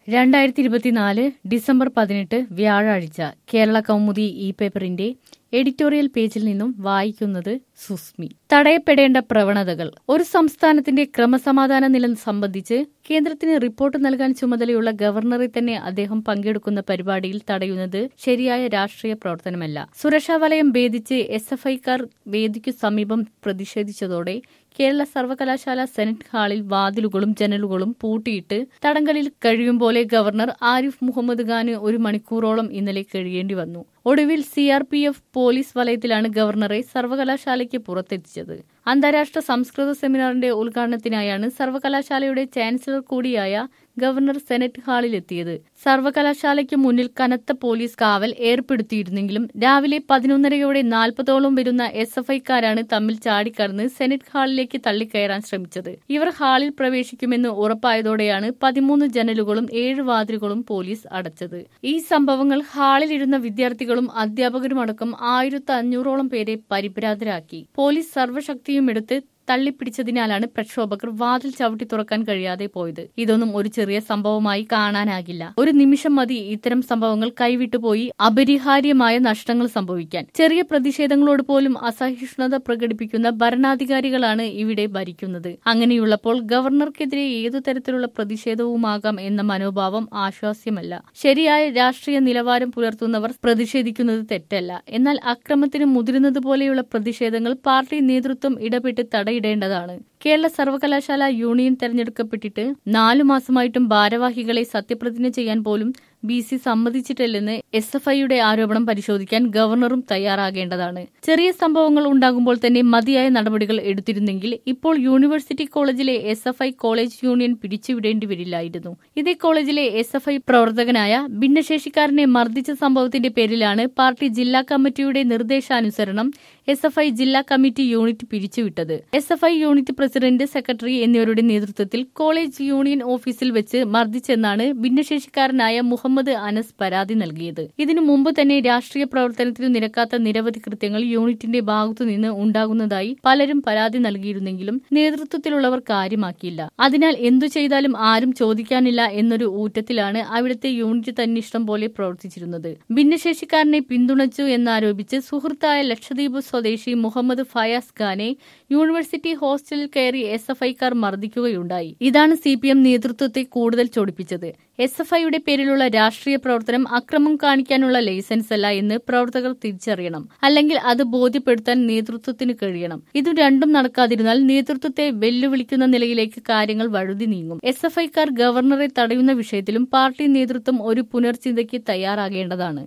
2024 December 18 വ്യാഴാഴ്ച കേരള കൗമുദി പേപ്പറിന്റെ editorial പേജിൽ നിന്നും വായിക്കുന്നത് സുസ്മി. തടയപ്പെടേണ്ട പ്രവണതകൾ. ഒരു സംസ്ഥാനത്തിന്റെ ക്രമസമാധാന നില സംബന്ധിച്ച് കേന്ദ്രത്തിന് റിപ്പോർട്ട് നൽകാൻ ചുമതലയുള്ള ഗവർണറെ തന്നെ അദ്ദേഹം പങ്കെടുക്കുന്ന പരിപാടിയിൽ തടയുന്നത് ശരിയായ രാഷ്ട്രീയ പ്രവർത്തനമല്ല. സുരക്ഷാ വലയം ഭേദിച്ച് SFIക്കാർ വേദിക്കു സമീപം പ്രതിഷേധിച്ചതോടെ കേരള സർവകലാശാല സെനറ്റ് ഹാളിൽ വാതിലുകളും ജനലുകളും പൂട്ടിയിട്ട് തടങ്കലിൽ കഴിയും പോലെ ഗവർണർ ആരിഫ് മുഹമ്മദ് ഖാന് 1 മണിക്കൂറോളം ഇന്നലെ കഴിയേണ്ടി വന്നു. ഒടുവിൽ CRPF പോലീസ് വലയത്തിലാണ് ഗവർണറെ സർവകലാശാലയ്ക്ക് പുറത്തെത്തിച്ചത്. അന്താരാഷ്ട്ര സംസ്കൃത സെമിനാറിന്റെ ഉദ്ഘാടനത്തിനായാണ് സർവകലാശാലയുടെ ചാൻസലർ കൂടിയായ ഗവർണർ സെനറ്റ് ഹാളിലെത്തിയത്. സർവകലാശാലയ്ക്ക് മുന്നിൽ കനത്ത പോലീസ് കാവൽ ഏർപ്പെടുത്തിയിരുന്നെങ്കിലും രാവിലെ 11:30 40ഓളം വരുന്ന SFIക്കാരാണ് തമ്മിൽ ചാടിക്കടന്ന് സെനറ്റ് ഹാളിലേക്ക് തള്ളിക്കയറാൻ ശ്രമിച്ചത്. ഇവർ ഹാളിൽ പ്രവേശിക്കുമെന്ന് ഉറപ്പായതോടെയാണ് 13 ജനലുകളും 7 വാതിലുകളും പോലീസ് അടച്ചത്. ഈ സംഭവങ്ങൾ ഹാളിലിരുന്ന വിദ്യാർത്ഥികളും അധ്യാപകരുമടക്കം 1500ഓളം പേരെ പരിഭ്രാന്തരാക്കി. പോലീസ് സർവ്വശക്തിയുമെടുത്ത് തള്ളിപ്പിടിച്ചതിനാലാണ് പ്രക്ഷോഭകർ വാതിൽ ചവിട്ടി തുറക്കാൻ കഴിയാതെ പോയത്. ഇതൊന്നും ഒരു ചെറിയ സംഭവമായി കാണാനാകില്ല. ഒരു നിമിഷം മതി ഇത്തരം സംഭവങ്ങൾ കൈവിട്ടുപോയി അപരിഹാര്യമായ നഷ്ടങ്ങൾ സംഭവിക്കാൻ. ചെറിയ പ്രതിഷേധങ്ങളോട് പോലും അസഹിഷ്ണുത പ്രകടിപ്പിക്കുന്ന ഭരണാധികാരികളാണ് ഇവിടെ ഭരിക്കുന്നത്. അങ്ങനെയുള്ളപ്പോൾ ഗവർണർക്കെതിരെ ഏതു തരത്തിലുള്ള പ്രതിഷേധവുമാകാം എന്ന മനോഭാവം ആശ്വാസ്യമല്ല. ശരിയായ രാഷ്ട്രീയ നിലവാരം പുലർത്തുന്നവർ പ്രതിഷേധിക്കുന്നത് തെറ്റല്ല. എന്നാൽ അക്രമത്തിന് മുതിരുന്നതുപോലെയുള്ള പ്രതിഷേധങ്ങൾ പാർട്ടി നേതൃത്വം ഇടപെട്ട് തടയിടേണ്ടതാണ്. കേരള സർവകലാശാല യൂണിയൻ തെരഞ്ഞെടുക്കപ്പെട്ടിട്ട് 4 മാസമായിട്ടും ഭാരവാഹികളെ സത്യപ്രതിജ്ഞ ചെയ്യാൻ പോലും BC സമ്മതിച്ചിട്ടില്ലെന്ന് SFIയുടെ ആരോപണം പരിശോധിക്കാൻ ഗവർണറും തയ്യാറാകേണ്ടതാണ്. ചെറിയ സംഭവങ്ങൾ ഉണ്ടാകുമ്പോൾ തന്നെ മതിയായ നടപടികൾ എടുത്തിരുന്നെങ്കിൽ ഇപ്പോൾ യൂണിവേഴ്സിറ്റി കോളേജിലെ SFI കോളേജ് യൂണിയൻ പിരിച്ചുവിടേണ്ടി വരില്ലായിരുന്നു. ഇതേ കോളേജിലെ SFI പ്രവർത്തകനായ ഭിന്നശേഷിക്കാരനെ മർദ്ദിച്ച സംഭവത്തിന്റെ പേരിലാണ് പാർട്ടി ജില്ലാ കമ്മിറ്റിയുടെ നിർദ്ദേശാനുസരണം SFI ജില്ലാ കമ്മിറ്റി യൂണിറ്റ് പിരിച്ചുവിട്ടത്. SFI യൂണിറ്റ് പ്രസിഡന്റ്, സെക്രട്ടറി എന്നിവരുടെ നേതൃത്വത്തിൽ കോളേജ് യൂണിയൻ ഓഫീസിൽ വെച്ച് മർദ്ദിച്ചെന്നാണ് ഭിന്നശേഷിക്കാരനായ മുഹമ്മദ് അനസ് പരാതി നൽകിയത്. ഇതിനു മുമ്പ് തന്നെ രാഷ്ട്രീയ പ്രവർത്തനത്തിനു നിരക്കാത്ത നിരവധി കൃത്യങ്ങൾ യൂണിറ്റിന്റെ ഭാഗത്തുനിന്ന് ഉണ്ടാകുന്നതായി പലരും പരാതി നൽകിയിരുന്നെങ്കിലും നേതൃത്വത്തിലുള്ളവർ കാര്യമാക്കിയില്ല. അതിനാൽ എന്തു ചെയ്താലും ആരും ചോദിക്കാനില്ല എന്നൊരു ഊറ്റത്തിലാണ് അവിടുത്തെ യൂണിറ്റ് തന്നിഷ്ടം പോലെ പ്രവർത്തിച്ചിരുന്നത്. ഭിന്നശേഷിക്കാരനെ പിന്തുണച്ചു എന്നാരോപിച്ച് സുഹൃത്തായ ലക്ഷദ്വീപ് സ്വദേശി മുഹമ്മദ് ഫയാസ് ഖാനെ യൂണിവേഴ്സിറ്റി ഹോസ്റ്റലിൽ കയറി SFIക്കാർ മർദ്ദിക്കുകയുണ്ടായി. ഇതാണ് CPM നേതൃത്വത്തെ കൂടുതൽ ചൊടിപ്പിച്ചത്. SFIയുടെ പേരിലുള്ള രാഷ്ട്രീയ പ്രവർത്തനം അക്രമം കാണിക്കാനുള്ള ലൈസൻസ് അല്ല എന്ന് പ്രവർത്തകർ തിരിച്ചറിയണം. അല്ലെങ്കിൽ അത് ബോധ്യപ്പെടുത്താൻ നേതൃത്വത്തിന് കഴിയണം. ഇതു രണ്ടും നടക്കാതിരുന്നാൽ നേതൃത്വത്തെ വെല്ലുവിളിക്കുന്ന നിലയിലേക്ക് കാര്യങ്ങൾ വഴുതി നീങ്ങും. SFIക്കാർ ഗവർണറെ തടയുന്ന വിഷയത്തിലും പാർട്ടി നേതൃത്വം ഒരു പുനർചിന്തയ്ക്ക് തയ്യാറാകേണ്ടതാണ്.